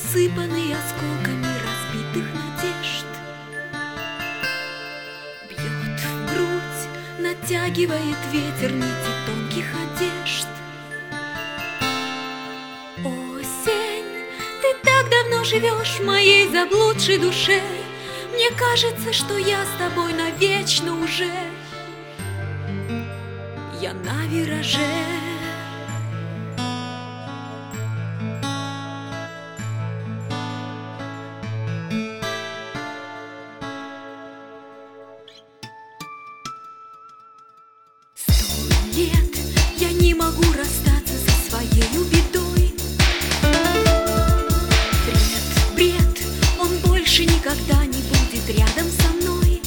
усыпанный осколками разбитых надежд. Бьет в грудь, натягивает ветер нити тонких одежд. Осень, ты так давно живешь в моей заблудшей душе. Мне кажется, что я с тобой навечно уже. Я на вираже. Лет я не могу расстаться со своей бедой. Бред, он больше никогда не будет рядом со мной.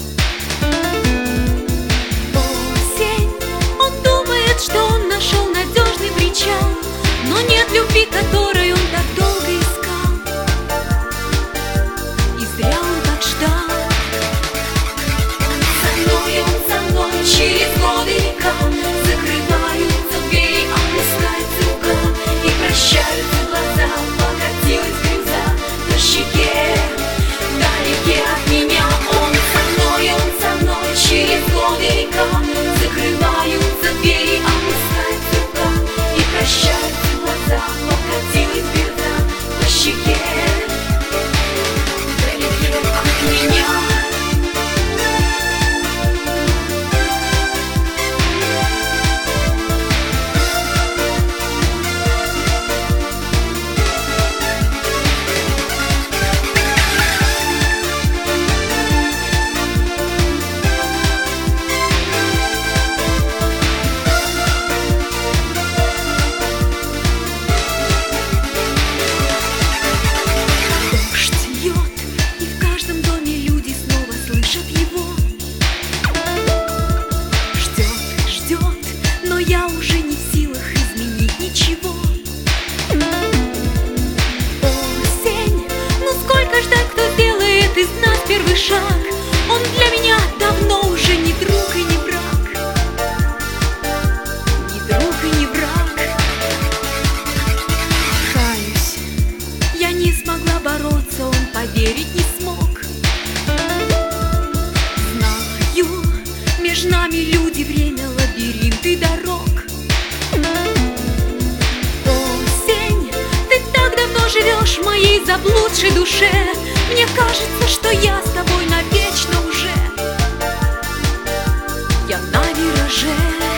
Осень, он думает, что он нашел надежный причал, но нет любви, которой он так долго искал. И зря он так ждал. Он за мной через годы века. Закрываются двери, опускается рука, и прощаются глаза, покатилась гроза по щеке. Вдалеке от меня он за мной через годы века. Закрываются двери, опускается рука, и прощаются глаза, покатилась гроза по щеке. Вдалеке от меня. Я уже не в силах изменить ничего. Осень, ну сколько ждать, кто сделает из нас первый шаг? Он для меня давно уже не друг и не враг. Не друг и не враг. Каюсь, я не смогла бороться, он поверить не смог. Знаю, между нами люди, время, лабиринты дорог. Осень, ты так давно живешь в моей заблудшей душе. Мне кажется, что я с тобой навечно уже. Я на вираже.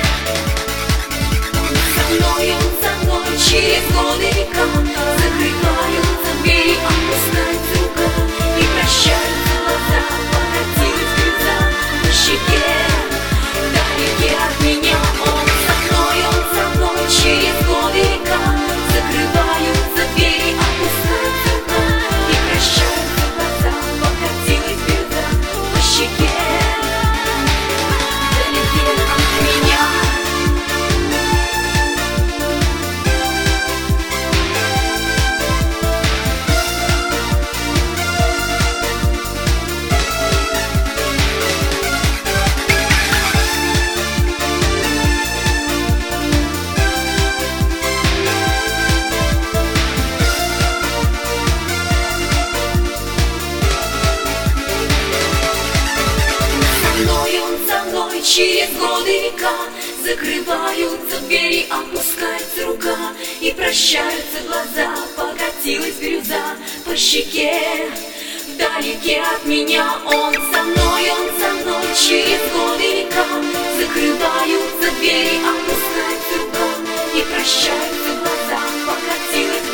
Он за мной через годы века. Закрываются двери, опускается рука, и прощаются глаза, покатилась гроза по щеке. Вдалеке от меня он за мной через годы века. Закрываются двери, опускается рука, и прощаются глаза, покатилась гроза по щеке. Вдалеке от меня. Через годы века. Закрываются двери, опускается рука, и прощаются глаза, покатилась гроза по щеке. Вдалеке от меня он за мной через годы века. Закрываются двери, опускается рука, и прощаются глаза, покатилась